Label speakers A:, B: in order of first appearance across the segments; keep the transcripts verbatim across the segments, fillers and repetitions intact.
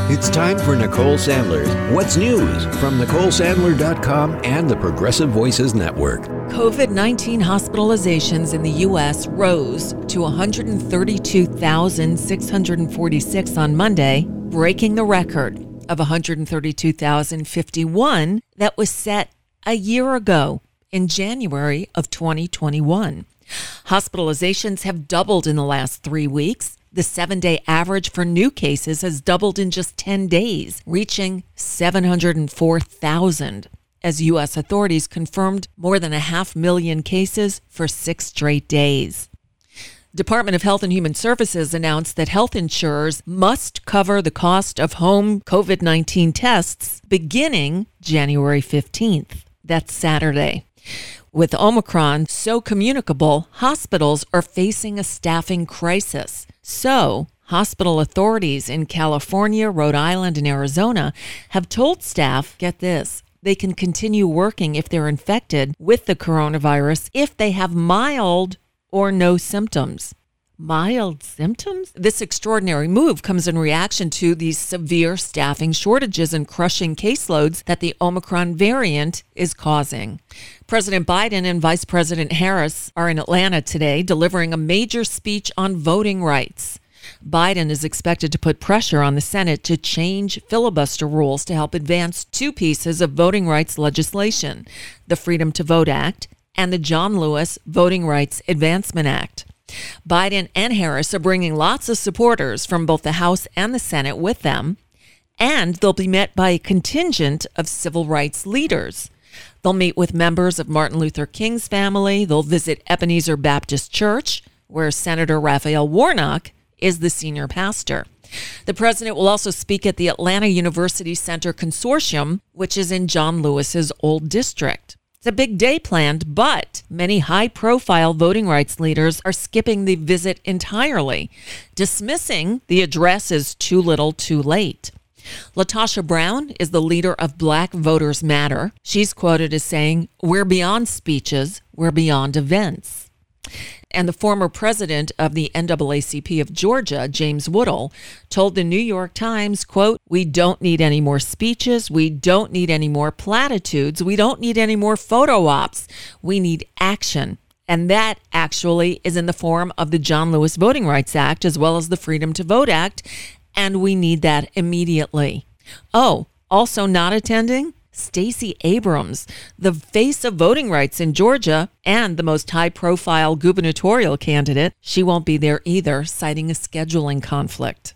A: It's time for Nicole Sandler's What's News from Nicole Sandler dot com and the Progressive Voices Network.
B: COVID nineteen hospitalizations in the U S rose to one hundred thirty-two thousand six hundred forty-six on Monday, breaking the record of one hundred thirty-two thousand fifty-one that was set a year ago in January of twenty twenty-one. Hospitalizations have doubled in the last three weeks. The seven-day average for new cases has doubled in just ten days, reaching seven hundred four thousand, as U S authorities confirmed more than a half million cases for six straight days. Department of Health and Human Services announced that health insurers must cover the cost of home COVID nineteen tests beginning January fifteenth. That's Saturday. With Omicron so communicable, hospitals are facing a staffing crisis. So, hospital authorities in California, Rhode Island, and Arizona have told staff, get this, they can continue working if they're infected with the coronavirus if they have mild or no symptoms. Mild symptoms? This extraordinary move comes in reaction to these severe staffing shortages and crushing caseloads that the Omicron variant is causing. President Biden and Vice President Harris are in Atlanta today, delivering a major speech on voting rights. Biden is expected to put pressure on the Senate to change filibuster rules to help advance two pieces of voting rights legislation, the Freedom to Vote Act and the John Lewis Voting Rights Advancement Act. Biden and Harris are bringing lots of supporters from both the House and the Senate with them, and they'll be met by a contingent of civil rights leaders. They'll meet with members of Martin Luther King's family. They'll visit Ebenezer Baptist Church, where Senator Raphael Warnock is the senior pastor. The president will also speak at the Atlanta University Center Consortium, which is in John Lewis's old district. It's a big day planned, but many high-profile voting rights leaders are skipping the visit entirely, dismissing the address as too little too late. LaTosha Brown is the leader of Black Voters Matter. She's quoted as saying, "We're beyond speeches, we're beyond events." And the former president of the N double A C P of Georgia, James Woodall, told the New York Times, quote, "We don't need any more speeches. We don't need any more platitudes. We don't need any more photo ops. We need action." And that actually is in the form of the John Lewis Voting Rights Act, as well as the Freedom to Vote Act. And we need that immediately. Oh, also not attending? Stacey Abrams, the face of voting rights in Georgia and the most high-profile gubernatorial candidate. She won't be there either, citing a scheduling conflict.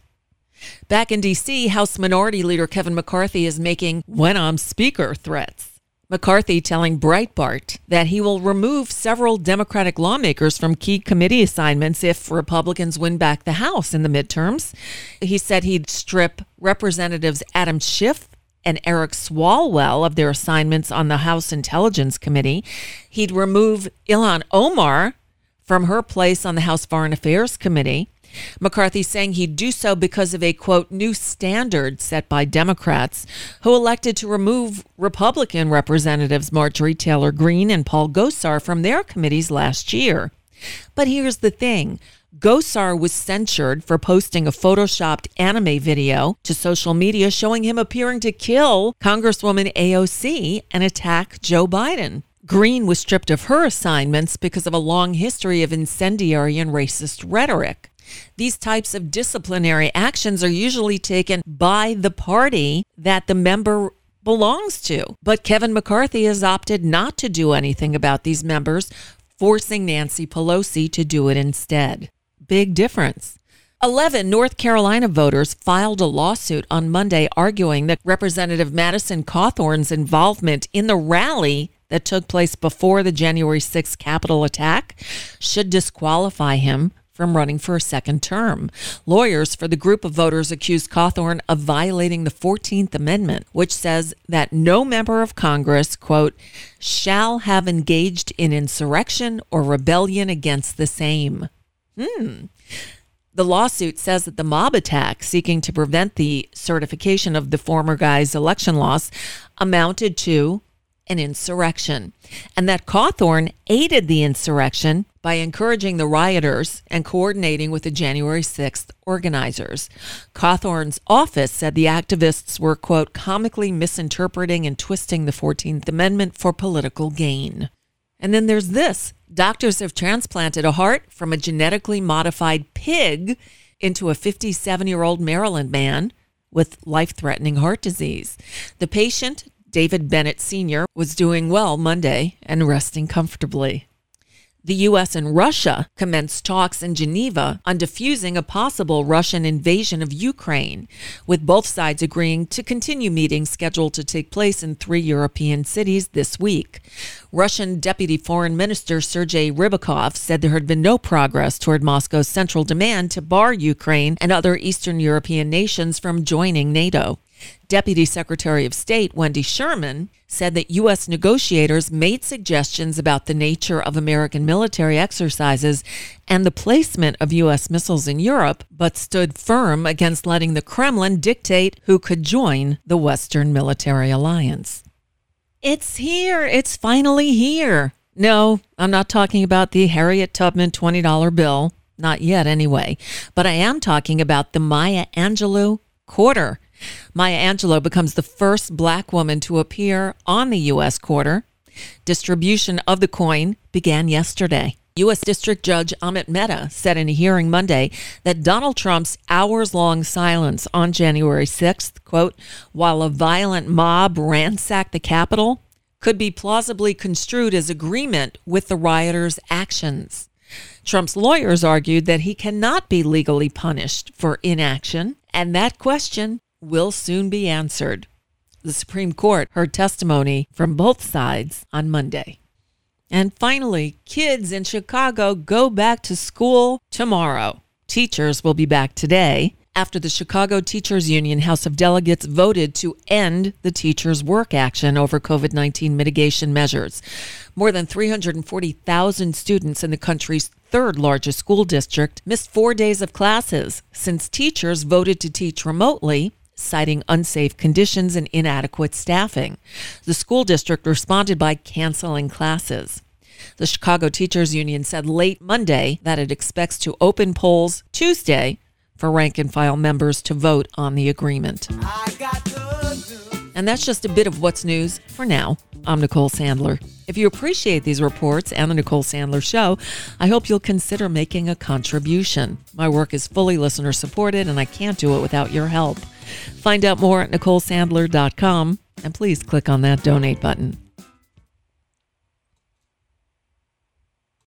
B: Back in D C, House Minority Leader Kevin McCarthy is making when I'm speaker threats. McCarthy telling Breitbart that he will remove several Democratic lawmakers from key committee assignments if Republicans win back the House in the midterms. He said he'd strip Representatives Adam Schiff and Eric Swalwell of their assignments on the House Intelligence Committee. He'd remove Ilhan Omar from her place on the House Foreign Affairs Committee. McCarthy saying he'd do so because of a, quote, new standard set by Democrats who elected to remove Republican Representatives Marjorie Taylor Greene and Paul Gosar from their committees last year. But here's the thing. Gosar was censured for posting a photoshopped anime video to social media showing him appearing to kill Congresswoman A O C and attack Joe Biden. Greene was stripped of her assignments because of a long history of incendiary and racist rhetoric. These types of disciplinary actions are usually taken by the party that the member belongs to. But Kevin McCarthy has opted not to do anything about these members, forcing Nancy Pelosi to do it instead. Big difference. eleven North Carolina voters filed a lawsuit on Monday arguing that Representative Madison Cawthorn's involvement in the rally that took place before the January sixth Capitol attack should disqualify him from running for a second term. Lawyers for the group of voters accused Cawthorn of violating the fourteenth Amendment, which says that no member of Congress, quote, shall have engaged in insurrection or rebellion against the same. Hmm. The lawsuit says that the mob attack seeking to prevent the certification of the former guy's election loss amounted to an insurrection, and that Cawthorn aided the insurrection by encouraging the rioters and coordinating with the January sixth organizers. Cawthorn's office said the activists were, quote, comically misinterpreting and twisting the fourteenth Amendment for political gain. And then there's this. Doctors have transplanted a heart from a genetically modified pig into a fifty-seven-year-old Maryland man with life-threatening heart disease. The patient, David Bennett Senior, was doing well Monday and resting comfortably. The U S and Russia commenced talks in Geneva on defusing a possible Russian invasion of Ukraine, with both sides agreeing to continue meetings scheduled to take place in three European cities this week. Russian Deputy Foreign Minister Sergei Rybakov said there had been no progress toward Moscow's central demand to bar Ukraine and other Eastern European nations from joining NATO. Deputy Secretary of State Wendy Sherman said that U S negotiators made suggestions about the nature of American military exercises and the placement of U S missiles in Europe, but stood firm against letting the Kremlin dictate who could join the Western military alliance. It's here. It's finally here. No, I'm not talking about the Harriet Tubman twenty dollar bill. Not yet, anyway. But I am talking about the Maya Angelou quarter. Maya Angelou becomes the first black woman to appear on the U S quarter. Distribution of the coin began yesterday. U S District Judge Amit Mehta said in a hearing Monday that Donald Trump's hours-long silence on January sixth, quote, while a violent mob ransacked the Capitol, could be plausibly construed as agreement with the rioters' actions. Trump's lawyers argued that he cannot be legally punished for inaction, and that question will soon be answered. The Supreme Court heard testimony from both sides on Monday. And finally, kids in Chicago go back to school tomorrow. Teachers will be back today after the Chicago Teachers Union House of Delegates voted to end the teachers' work action over covid nineteen mitigation measures. More than three hundred forty thousand students in the country's third largest school district missed four days of classes since teachers voted to teach remotely, citing unsafe conditions and inadequate staffing. The school district responded by canceling classes. The Chicago Teachers Union said late Monday that it expects to open polls Tuesday for rank-and-file members to vote on the agreement. And that's just a bit of what's news for now. I'm Nicole Sandler. If you appreciate these reports and the Nicole Sandler Show, I hope you'll consider making a contribution. My work is fully listener-supported, and I can't do it without your help. Find out more at Nicole Sandler dot com, and please click on that donate button.